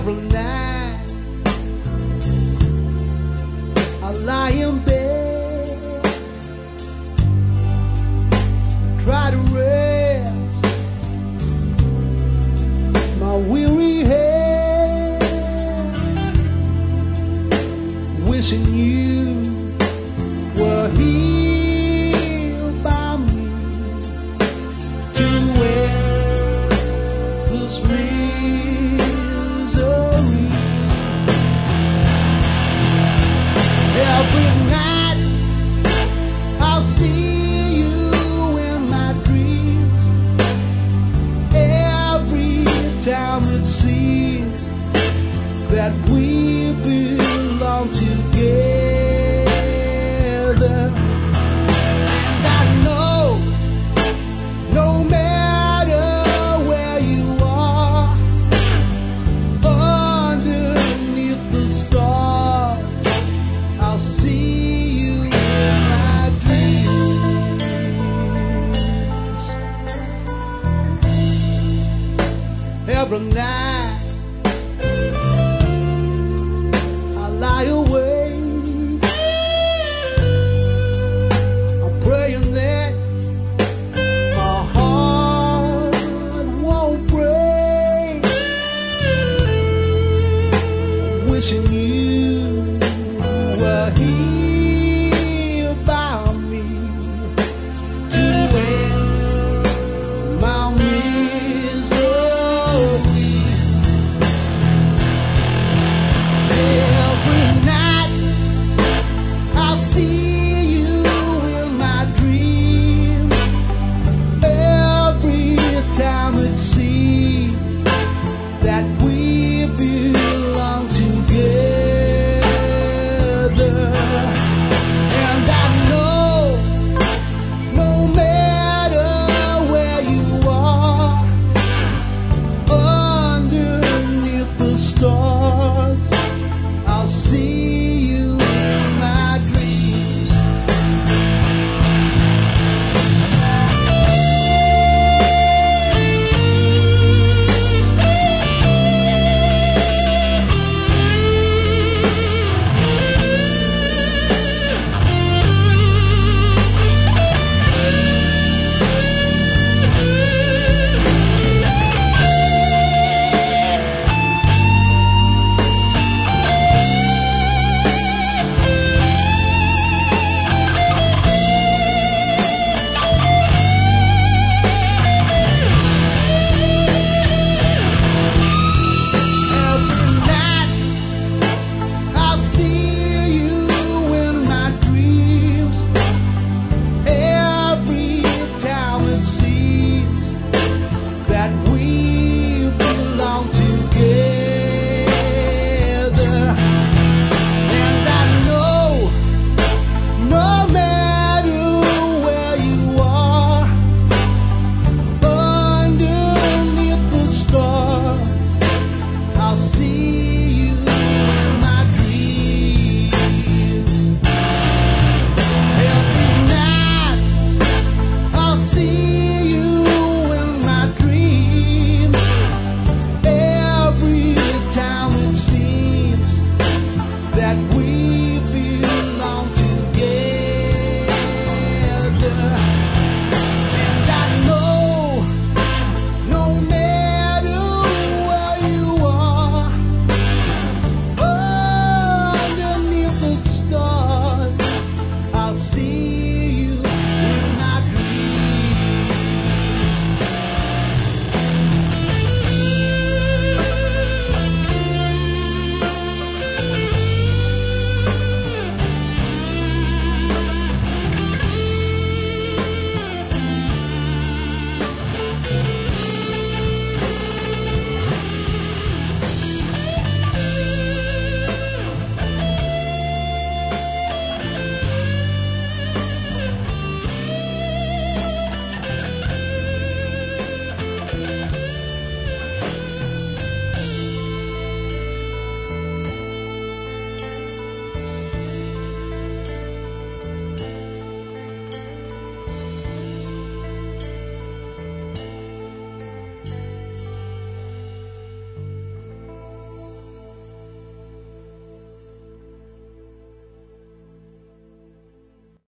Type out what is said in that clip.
Every night I lie in bed, try to rest my weary head, wishing you were here by me to end this misery. Every night I'll see you in my dreams. Every time it seems that we belong together. And I know no matter where you are, underneath the stars, I'll see you in my dreams. Every night